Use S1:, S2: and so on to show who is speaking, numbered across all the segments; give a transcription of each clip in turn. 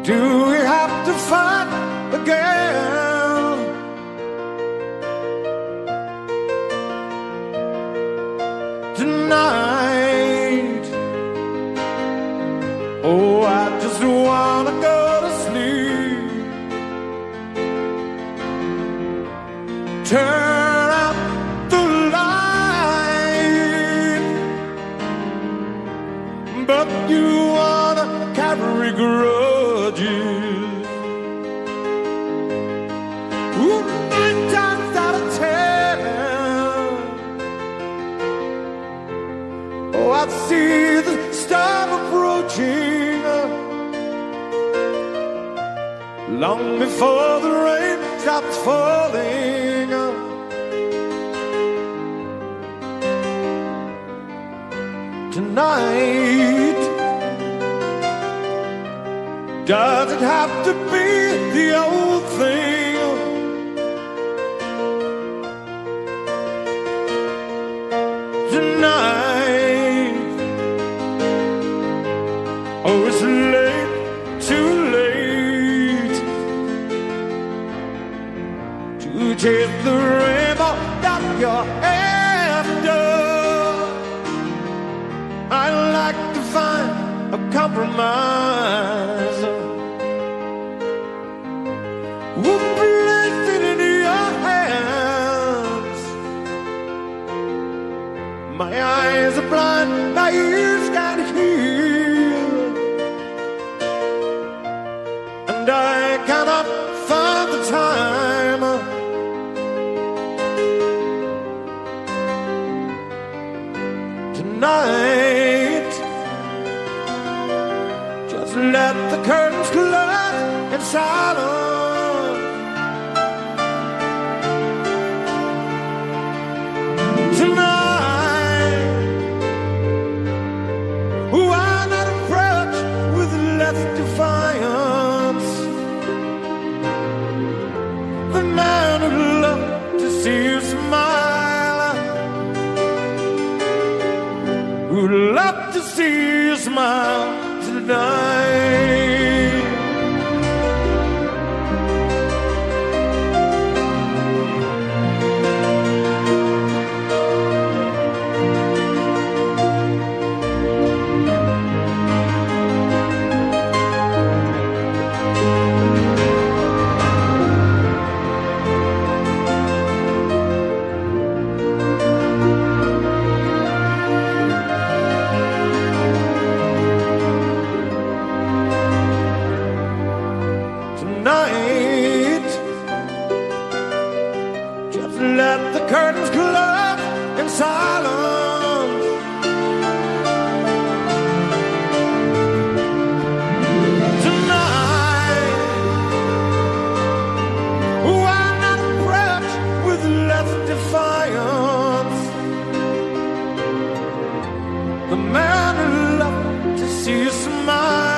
S1: Do we have to fight again? Tonight, oh, I just wanna go to sleep. Turn out the light, but you wanna carry grudges. Ooh, 9 times out of 10, oh, I see the storm approaching long before the rain stops falling. Tonight, does it have to be the old thing? Tonight, oh, it's late, too late to chase the rainbow down your head. I'd like to find a compromise. We'll place it in your hands. My eyes are blind, my ears can't hear, and I cannot find the time tonight. Just let the curtains close in silence. Tonight, why not approach with less defiance? The man who'd love to see you smile, who'd love to see you smile tonight. Tonight, just let the curtains close in silence. Tonight, why not approach with less defiance? The man who loved to see you smile,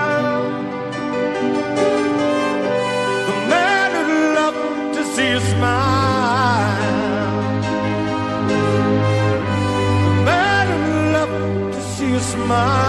S1: see you smile. The man who loved to see you smile.